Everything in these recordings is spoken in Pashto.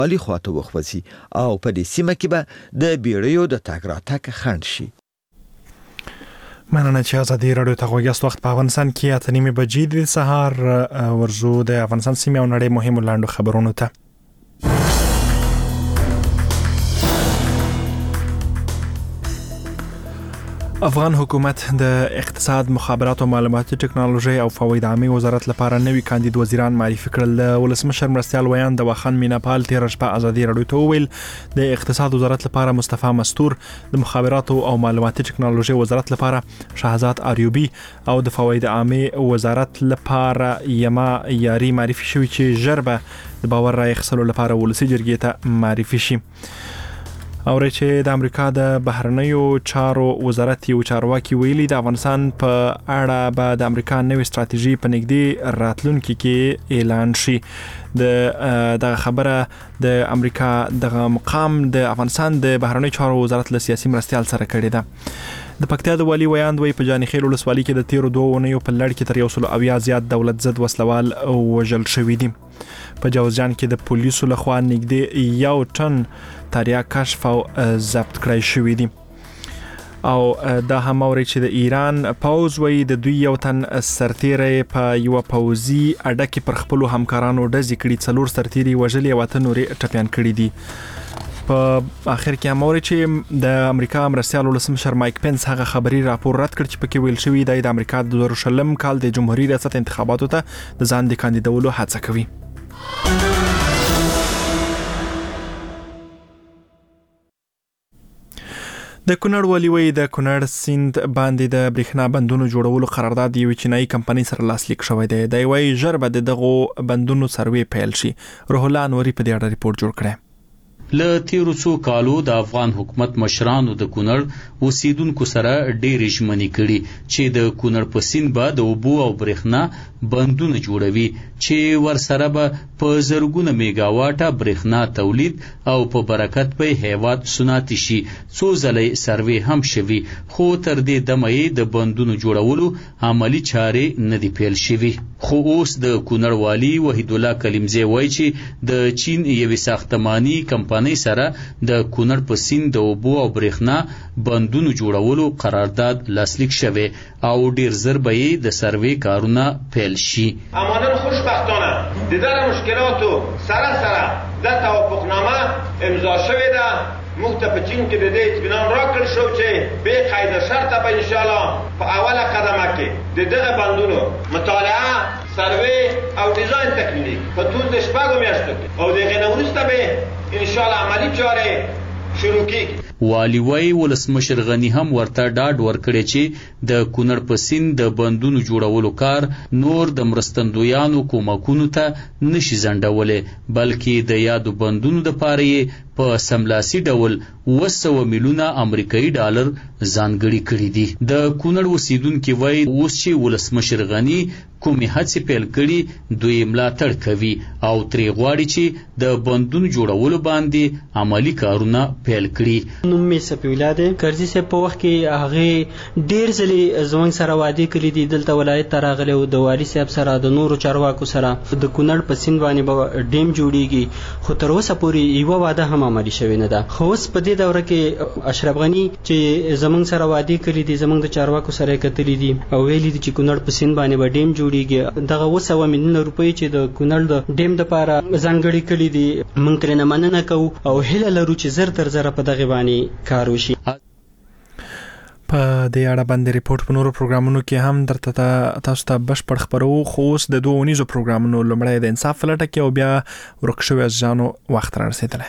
علي خواته وخوځي او په دې سیمه کې به د بیړیو د تګ راتګ خنډ شي. مننه چې ازادي راډیو ته غوږ یاست. وخت په افغانستان کې 8:30 بجې د سهار ورزو د افغانستان سیمه او نړۍ مهمو لاندو خبرونو ته. افغان حکومت د اقتصاد، مخابرات او معلوماتي ټکنالوژي او فواید عامه وزارت لپاره نوي کاندید وزیران معرفي کړل. ولسمشر مرستیال ویان د واخان میناپال تیر شپه ازادي راډیو ته وویل د اقتصاد وزارت لپاره مصطفی مستور، د مخابرات او معلوماتي ټکنالوژي وزارت لپاره شهزاد اریوبی او د فواید عامه وزارت لپاره یما یاری معرفي شوی چې ژر به د باور رای اخیستلو لپاره ولسی جرګې ته معرفي شي. او چې د امریکا د بهرنیو چارو وزارت یو چارواکي ویلي د افغانستان په اړه به د امریکا نوې ستراتیژي په نږدې راتلونکي کې اعلان شي. د خبره د امریکا د مقام د افغانستان د بهرنیو چارو وزارت له سیاسي مرستیال سره کړی ده. د پکتیا د والی ویاند وی په جانخیل ولسوالۍ کې د تیرو 2 اونیو په لړ کې تر 170 زیات دولت ضد وسلوال وژل شوي دي. په جوزجان کې د پولیسو لخوا نږدې 1 ټن تریاک کشف او ضبط کړی شوی دي. او دا هم اوري چې د ایران پوز وی د دوی یو تن سرتیری په یو پوزي اډه کې پر خپل همکارانو ډزې کړي، 4 سرتیری وژلي او 8 نورې ټپيان کړي دي. په اخر کې هم اوري چې د امریکا مرستیال ولسمشر مایک پنس هغه خبري راپور رد کړ چې پکې ویل شوی دی د امریکا د 2020 کال د جمهوریت ریاست انتخاباتو ته د ځان د کاندیدولو هڅه کوي. د کونړ والی وی د کونړ سیند باندې د برېښنا بندونو جوړولو قرارداد یو چینایي کمپنۍ سره لاسلیک شوی دی. د وی ژر به دغه بندونو سروې پیل شي. روح الله انوري په دې اړه ریپورت جوړ کړی. له تیرو څو کالو د افغان حکومت مشرانو د کونړ اوسیدونکو سره ډېرې ژمنې کړي چې د کونړ په سیند به د اوبو او برېښنا بندونه جوړوي چې ورسره به په زرګونه میګاواټه برېښنا تولید او په برکت به هیواد صنعتي شي. څو ځلې سروې هم شوي خو تر دې دمه یې د بندونو جوړولو عملی چارې نه دي پیل شوي. خو اوس د کونړ والی وحید الله کلیمزی وایي چې د چین یوې ساختماني کمپنۍ سره د کونړ په سیند د اوبو او برېښنا بندونو جوړولو قرارداد لاسلیک شوی او ډیر زر به یې د سروې کارونه پیل شي. اما نن خوشبختانه د دغه مشکلاتو سره د توافقنامه امضا شوې ده. موږ ته په چین کې د دې اطمینان راکړل شو چې به قاعده شرطه به ان شاء الله په اوله قدمه کې د دغه بندونو مطالعه، سروې او ډیزاین تکمیل په ټول د شپږو میاشتو کې او دغه نه وروسته به ان شاء الله عملی چارې شروع کیږي. والی وی ولسمشر غنی هم ورته ډاډ ورکړي چې د کونړ په سیند د بندونو جوړولو کار نور د مرستندویانو کومکونو ته نشي ځنډولې، بلکې د یادو بندونو د پاره په سملاسي ډول 200 میلیونه امریکایي ډالر ځانګړي کړي دي. د کونړ اوسیدونکو وی اوس چې ولسمشر غنی کومې هڅې پیل کړي دوی ملاتړ کوي او ترې غواړي چې د بندونو جوړولو باندې عملی کارونه پیل کړي. نوم می سپیولا ده کرزي سه په وخت کې هغه ډیر ځلې زمون سره وادي کړی دي دلته ولایت راغله او د والی صاحب سره د نورو چارواکو سره د کونړ په سیند باندې به ډیم جوړیږي خو تر اوسه پورې یو واده هم عملي شوی نه ده. خو اوس په دې دوره کې اشرف غنی چې زمون سره وادي کړی دي زمون د چارواکو سره کتلی دي او ویلي دي چې کونړ په سیند باندې به ډیم جوړیږي. دغه 200 میلیون روپۍ چې د کونړ د ډیم لپاره ځانګړي کړی دي موږ ترې نه مننه کوو او هیله لرو چې زر تر زر په دغه باندې کار وشي. په دې اړه باندې ریپورت په نورو پروګرامونو کې هم درته تاسو ته بشپړ خبرو. خو اوس د 2 ونیزو پروګرامونو لمړی د انصاف فلټه کې او بیا ورک شوی ځانو وخت را رسیدلی.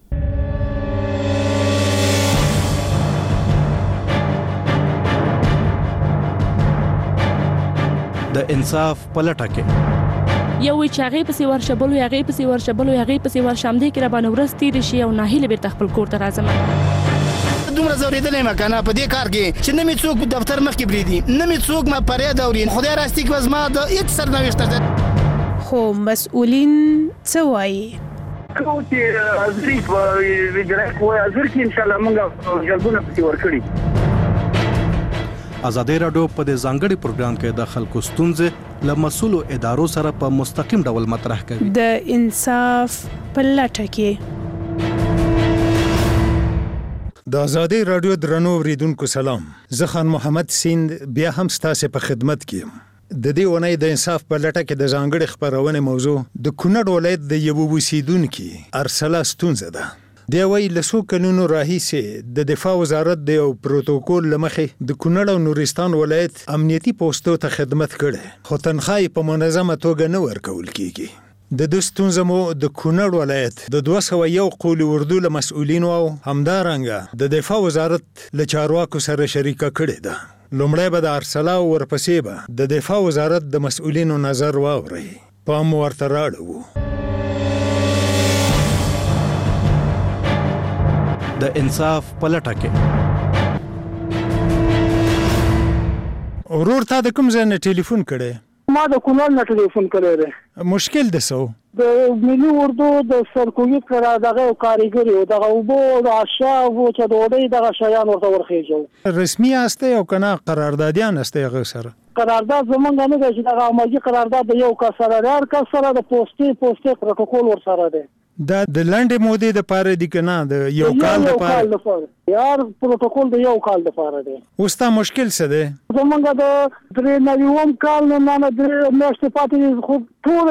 د انصاف فلټه کې یو چې هغه پسې ورشبلو هغه پسې ورشبلو هغه پسې ورشم دي کې را باندې ورستي دي شي او ناهیله بیرته خپل کور ته راځم. دومره زوریدلې مکنه په دې کار کې چې نه می څوک دفتر مخ کې بریدي نه می څوک ما پرې دوري خدای راستي کې وزما د هیڅ سرنوشت ده. خو مسؤلین څه وایي؟ کوم چې ازري په ویډرک وای ازر کې ان شاء الله موږ جلبونه پکې ورکړي. ازادي رادیو په دې ځانګړي پروګرام کې د خلکو ستونزې له مسؤلو ادارو سره په مستقیم ډول مطرح کوي. د انصاف په لټه کې د ازادي رادیو درنو اوریدونکو سلام. زه خان محمد سیند بیا هم ستاسو په خدمت کې یم. د دې ونې د انصاف په لټه کې د ځانګړي خبرونه موضوع د کونړ ولایت د یو اوسیدونکو ارسله ستونزه ده. دی وی لسو کلونو راهیسې د دفاع وزارت د یو پروتوکول لمخې د کونړ او نورستان ولایت امنیتي پوسټو ته خدمت کړي، خو تنخواه په منظمه توګه نه ورکول کیږي. د ستونزه مو د کونړ ولایت د 201 قول اردو له مسؤلینو او همدارنګه د دفاع وزارت له چارواکو سره شریکه کړي ده. لومړی به د ارسله او ورپسې به د دفاع وزارت د مسؤلینو نظر واوري. پام ورته راړو. د انصاف په لټه کې ورور تا د کوم ځای نه ټلیفون کړی؟ ما د کونړ نه ټلیفون کړی دی. مشکل ده څه؟ د ملي اردو د سرکویت کرا دغه کاریګر یو دغه وبو د اشراف او چې ډوډۍ دغه شیان ورته ورخېجو. رسمي استه او کنه قراردادیان استه هغه سره قرارداد زمونږ نه دی چې دغه عملي قرارداد د یو کس سره هر کس سره د پوسټي پروتوکول ور سره دی. دا د لنډې مودې د پاره دی کنه د یو کال د پاره یار پروتوکول د یو کال د پاره دی. اوس تا مشکل څه دی؟ زمونږ د 93 کال نه میاشتې پاتې خو ټول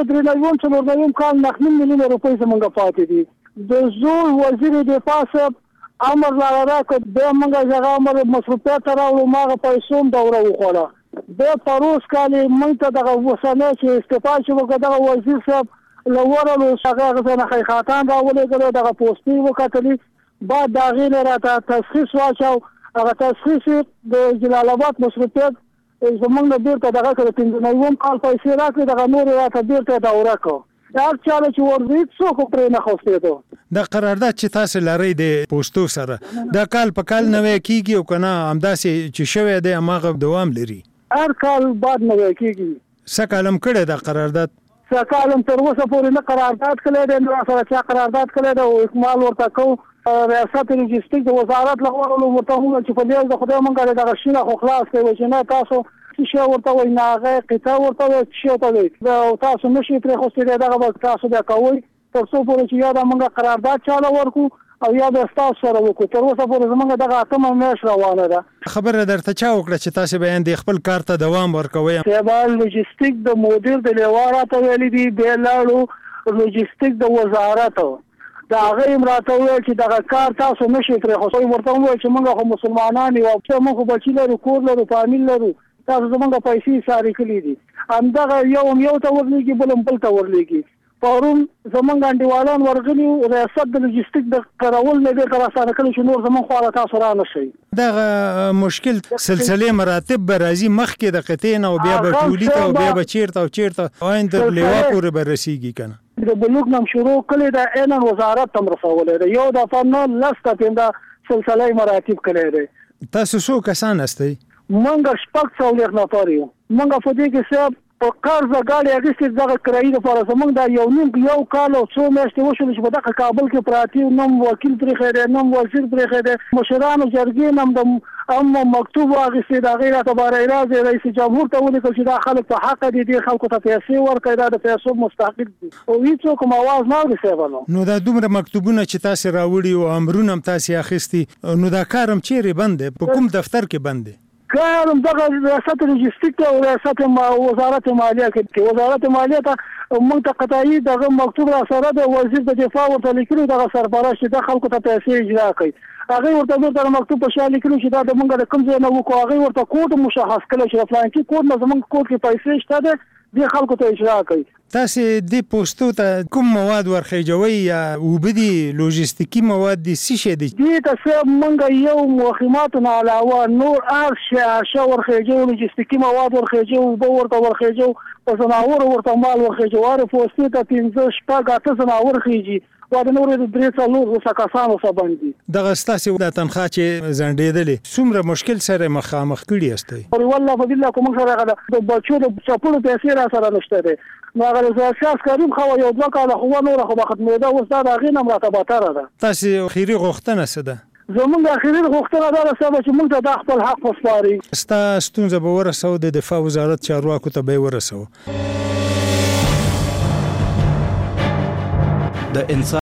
93 کال نه 9 میلیون روپۍ زمونږ پاتې دي. د زول وزیر دفاع صاحب امر راکړ د موږ ځای امر مصروفیت راوړو ماغه پیسې دوره وخوړه. د پروس کال موږ ته دغه وسنه چې استفاده شو دغه وزیر صاحب لورلو څنګه غوښنه خیخاتان راولې کړو دغه پوسټي وکټلې بعد دا غیر راته تشخیص واچو. هغه تشخیص د جلال آباد مصروفیت زمونږ د بیرته دغه کړ 93 کال پیسې راکړي دغه نور راته بیرته دوره کو. دا چاله چې ورځي څوک پرې نه خوستېدو. دا قرارداد چې تاسو لرئ د پوسټو سره دا کال په کال نوې کیږي او کنه همداسې چې شوی دی هغه دوام لري؟ هر کال بعد نوې کیږي. څه کالم کړی دا قرارداد؟ سکالم تر اوسه پورې نه قرارداد کړی دی. نو سره چې قرارداد کړی دی او اکمال ورته کو ریاست لوجستیک د وزارت لغوه ورته هم چې په دې د خدای مونږه دغه شینه خو خلاص کوي چې نه تاسو چې ورته وای نه هغه قطعه ورته چې ورته وای تاسو نشئ پرې خو ستې دغه تاسو بیا کوئ تر څو پورې چې یا د مونږه قرارداد چاله ورکو او یا د تاسو سره وکړو. تر اوسه پورې زمونږ دغه اتمه میاشت روانه ده. خبره درته چا وکړه چې تاسو به د خپل کار ته دوام ورکوي؟ سیبال لوجستیک د مدیر د لیوارات ویلي دی به لاړو لوجستیک د وزارت دا هغه امراته وی چې دغه کار تاسو نشئ پرې خو ورته وای چې موږ خو مسلمانان یو چې موږ بچی لرو کور لرو فامیل لرو تاسو زموږ پیسې ساري کړې دي همدغه یو ته ورلېږي بل ته ورلېږي. پرون زمونږ انډیوالان ورغلي ریاست د لوجستیک د کارول نه دی تر اسانه کړی چې نور زمونږ خو تاسو را نشي. دغه مشکل سلسله مراتب برازي مخکې د قطین او بیا به تولید او بیا به چیرته آینده لیوا پورې برسیږي کنه. د بلوغ نم شروع کړي د عین وزارت تم رسولې ده یو د فن لسته پنده سلسله مراتب کړي ده. تاسو څو کسان استئ؟ مونږ شپږ څولر نفر یو. مونږ په دې کې صاحب په قرض غاړي اګستې دغه کرایي لپاره زمونږ دا یو کال او څو میاشتې وشول چې په دغه کابل کې پراتی نوم وکیل پرې خیره نوم وزیر پرې خیره مشرانو جرګې نوم د مکتوب واغستې دا غیره تبارک راز رئیس جمهور ته ولیکل چې دا خلک په حق دي د خلکو ته پیسې ورکړي دا د پیسو مستحق دي او هیڅوک مواز نه ورسېبلو. نو دا دومره مکتوبونه چې تاسو راوړي او امرونه هم تاسو اخیستي نو دا کارم چیرې بند دی؟ په کوم دفتر کې بند دی؟ کارم دغه ریاست لوجستیک او ریاست وزارت مالیه کې وزارت مالیه ته موږ ته قطعي دغه مکتوب را سره د وزیر د دفاع ورته لیکلو دغه سرپرست د خلکو ته پیسې اجرا کوي. هغه ورته د مکتوب په شان لیکلو چې دا د موږ د کوم ځای نه وکړو هغه ورته کوډ مشخص کړي چې فلان کې کوډ نه زموږ کوډ کې پیسې شته د خلکو ته اجرا کوي. تاسو د پوسټو ته کوم مواد ورخېجوي یا وبدي لوجستیکي مواد دي څه شي دي؟ دې ته موږ یو مخیمات نه علاوه نور ارشا ورخېجو لوجستیکي مواد ورخېجو وبو ورته ورخېجو په زناور ورته مال ورخېجو واره پوسټي ته 15 شپږ اته زناور خېجي واده نور د درې څلور وسکاسانو سباندي. دغه ستاسو د تنخواه چې زنډېدلې څومره مشکل سره مخامخ کړي استئ؟ والله په بالله کوم سره غدا د بچو د چپلو پیسې را سره نشته ده. نو هغه اساس کریم خو یو دوه کاله خو نور خو ختمېده اوس دا غي نه مرتبه تر ده. تاسو خيري غوښتنه څه ده؟ زموږ اخیری غوښتنه دا ده چې موږ ته د خپل حق وسپاري. ستا ستونزه به ورسو د دفاع وزارت چارواکو ته به ورسو. د انسان